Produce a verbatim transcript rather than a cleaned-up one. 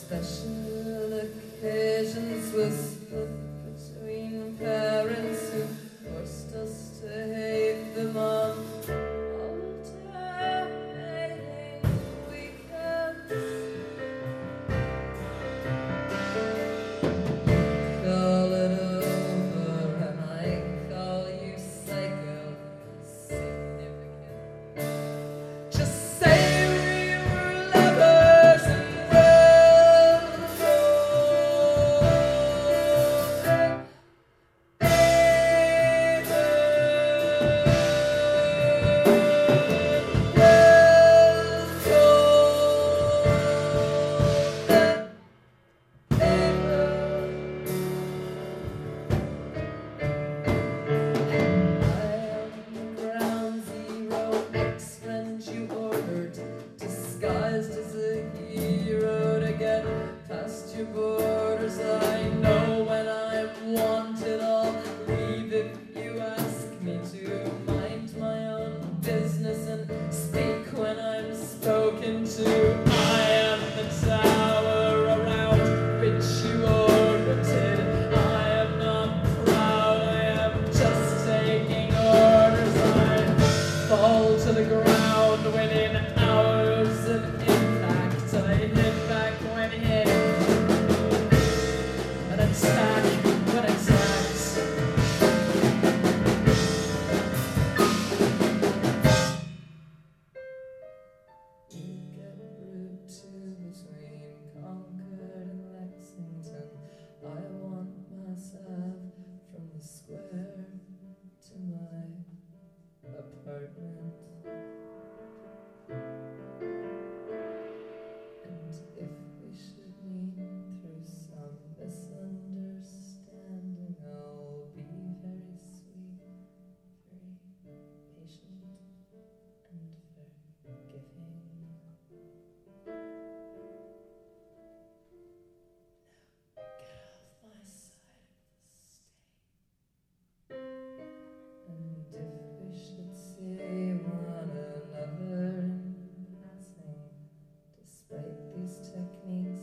Special occasions were split between parents who forced us to hate them on alternating weekends. Call it over and I call you psycho significant. Just say we were lovers and disguised as a hero to get past your borders. I know when I'm wanted, I'll leave if you ask me to. Mind my own business and speak when I'm spoken to. I am the tower around which you orbited. I am not proud, I am just taking orders. I fall to the ground within hours of impact. I hit back when hit, and attack when attacked. You get route two between Concord and Lexington. I want myself from the square to my apartment. And if we should meet through some misunderstanding, I'll be very sweet, very patient, and forgiving. Get off my side of the stage. And if we should see one another in passing, despite these techniques